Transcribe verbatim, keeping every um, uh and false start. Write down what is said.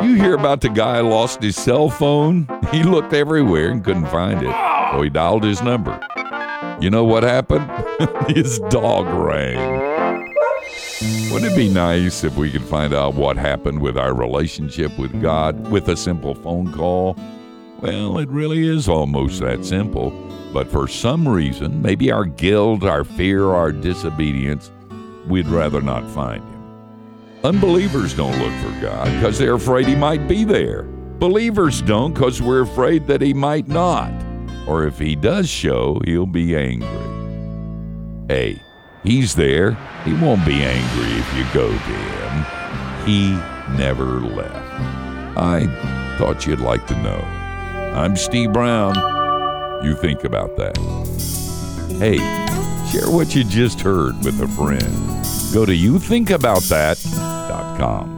You hear about the guy who lost his cell phone? He looked everywhere and couldn't find it. So he dialed his number. You know what happened? His dog rang. Wouldn't it be nice if we could find out what happened with our relationship with God with a simple phone call? Well, it really is almost that simple. But for some reason, maybe our guilt, our fear, our disobedience, we'd rather not find him. Unbelievers don't look for God because they're afraid he might be there. Believers don't because we're afraid that he might not. Or if he does show, he'll be angry. Hey, he's there. He won't be angry if you go to him. He never left. I thought you'd like to know. I'm Steve Brown. You think about that. Hey, share what you just heard with a friend. Go to you think about that dot com.